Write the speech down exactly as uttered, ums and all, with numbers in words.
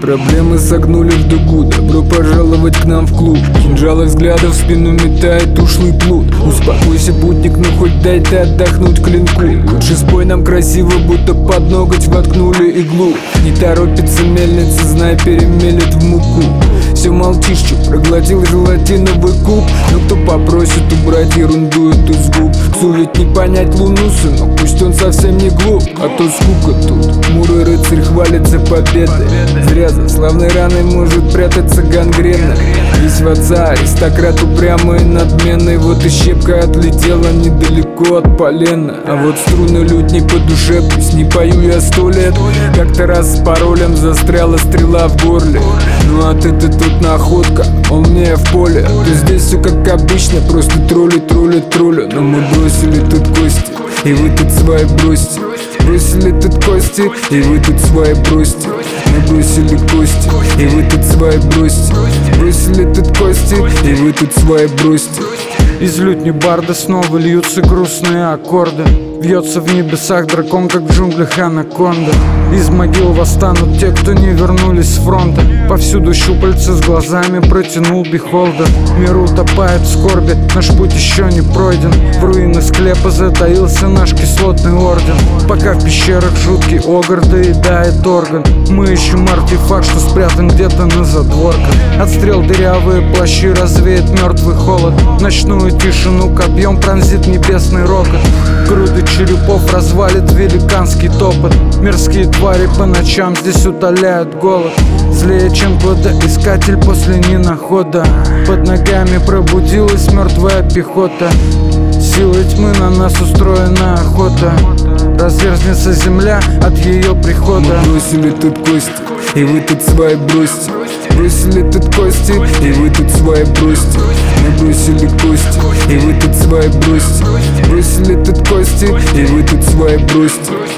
проблемы согнули в дугу. Добро пожаловать к нам в клуб. Кинжалы взгляда в спину метает ушлый плут. Успокойся, путник, ну хоть дай ты отдохнуть клинку. Лучше спой нам красиво, будто под ноготь воткнули иглу. Не торопится мельница, знай, перемелет в муку. Все молчишь, чё, проглотил желатиновый куб. Но кто попросит убрать ерунду эту с губ? Псу ведь не понять луну, сынок, пусть он совсем не глуп. А то скука тут, хмурый рыцарь хвалится победой. Зря за славной раной может прятаться гангрена. Весь в отца, аристократ упрямый и надменный. Вот и щепка отлетела недалеко от полена. А вот струны лютни по душе, пусть не пою я сто лет. Как-то раз с паролем застряла стрела в горле. Ну а ты-то тут находка, он мне в поле. То здесь все как обычно, просто тролли, тролли, тролли. Но мы бросили тут кости, и вы тут свои бросьте. Бросили тут кости, и вы тут свои бросьте. Мы бросили кости, и вы тут свои бросьте. Бросили тут кости, и вы тут свои бросьте. Из лютни барда снова льются грустные аккорды. Вьется в небесах дракон, как в джунглях анаконда. Из могил восстанут те, кто не вернулись с фронта. Повсюду щупальца с глазами протянул бихолдер. Мир утопает в скорби, наш путь еще не пройден. В руины склепа затаился наш кислотный орден. Пока в пещерах жуткий огр доедает орган. Мы ищем артефакт, что спрятан где-то на задворках. Отстрел дырявые плащи развеет мертвый холод. Ночную тишину копьем пронзит небесный рокот. Груды черепов развалит великанский топот. Мирские твари по ночам здесь утоляют голод. Злее, чем кладоискатель после ненахода. Под ногами пробудилась мертвая пехота. Силой тьмы на нас устроена охота. Разверзнется земля от ее прихода. Мы бросили тут кости, и вы тут свои бросьте. Бросили тут кости, и вы тут свои бросьте. Мы бросили кости, и вы тут свои бросьте. Бросили тут кости, и вы тут свои бросьте.